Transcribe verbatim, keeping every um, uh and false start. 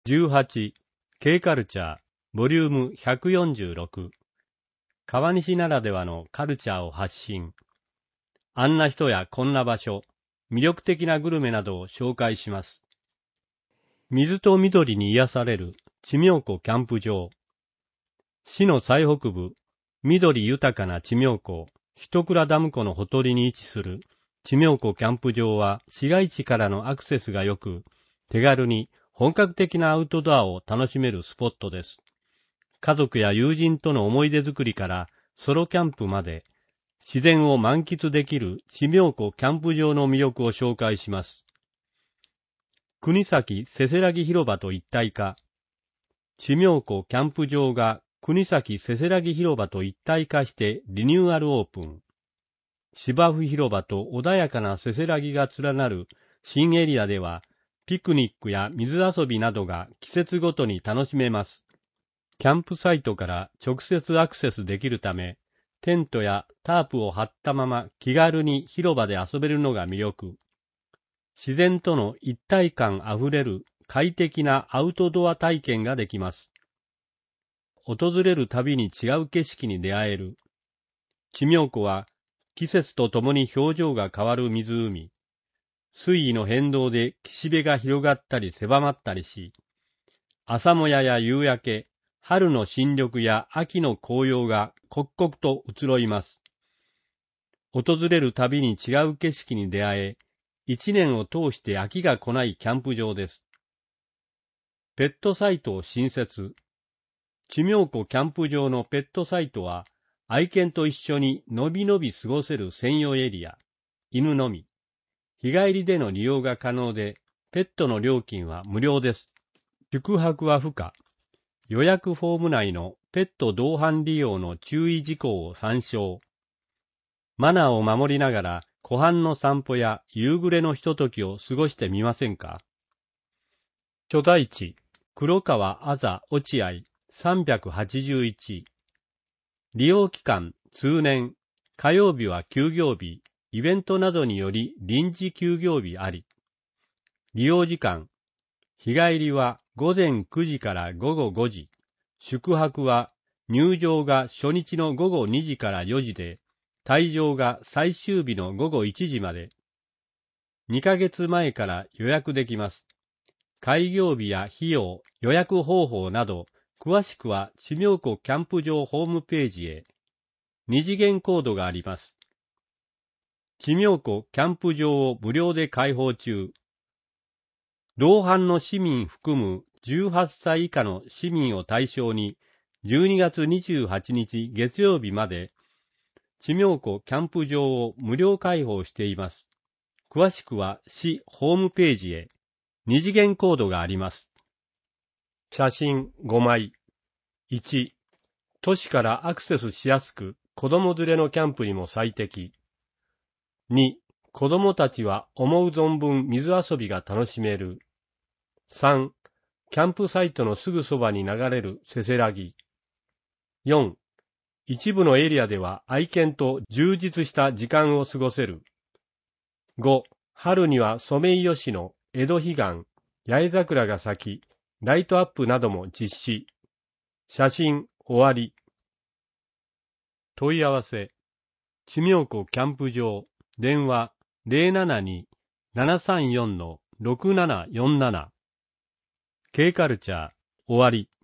じゅうはち、K カルチャー、ボリュームひゃくよんじゅうろく。川西ならではのカルチャーを発信。あんな人やこんな場所、魅力的なグルメなどを紹介します。水と緑に癒される地名湖キャンプ場。市の最北部、緑豊かな地名湖、一倉ダム湖のほとりに位置する地名湖キャンプ場は市街地からのアクセスが良く、手軽に本格的なアウトドアを楽しめるスポットです。家族や友人との思い出作りからソロキャンプまで、自然を満喫できる地名湖キャンプ場の魅力を紹介します。国東せせらぎ広場と一体化。地名湖キャンプ場が国東せせらぎ広場と一体化してリニューアルオープン。芝生広場と穏やかなせせらぎが連なる新エリアでは、ピクニックや水遊びなどが季節ごとに楽しめます。キャンプサイトから直接アクセスできるため、テントやタープを張ったまま気軽に広場で遊べるのが魅力。自然との一体感あふれる快適なアウトドア体験ができます。訪れるたびに違う景色に出会える。地名湖は季節とともに表情が変わる湖。水位の変動で岸辺が広がったり狭まったりし、朝もやや夕焼け、春の新緑や秋の紅葉が刻々と移ろいます。訪れるたびに違う景色に出会え、一年を通して飽きが来ないキャンプ場です。ペットサイトを新設。地名湖キャンプ場のペットサイトは、愛犬と一緒にのびのび過ごせる専用エリア、犬のみ。日帰りでの利用が可能で、ペットの料金は無料です。宿泊は不可。予約フォーム内のペット同伴利用の注意事項を参照。マナーを守りながら、湖畔の散歩や夕暮れのひとときを過ごしてみませんか。所在地、黒川あざ落合さんびゃくはちじゅういち。利用期間、通年、火曜日は休業日、イベントなどにより臨時休業日あり。利用時間、日帰りは午前くじから午後ごじ、宿泊は入場が初日の午後にじからよじで、退場が最終日の午後いちじまで。にかげつまえから予約できます。開業日や費用、予約方法など、詳しくは地名湖キャンプ場ホームページへ。二次元コードがあります。地名湖キャンプ場を無料で開放中。同伴の市民含むじゅうはっさい以下の市民を対象に、じゅうにがつにじゅうはちにち月曜日まで、地名湖キャンプ場を無料開放しています。詳しくは市ホームページへ。二次元コードがあります。写真ごまい。いち、都市からアクセスしやすく、子供連れのキャンプにも最適。に、子供たちは思う存分水遊びが楽しめる。さん、キャンプサイトのすぐそばに流れるせせらぎ。よん、一部のエリアでは愛犬と充実した時間を過ごせる。ご、春にはソメイヨシノ、江戸彼岸、八重桜が咲き、ライトアップなども実施。写真終わり。問い合わせ。地名湖キャンプ場、電話 ゼロななに ななさんよん ろくななよんなな。K カルチャー終わり。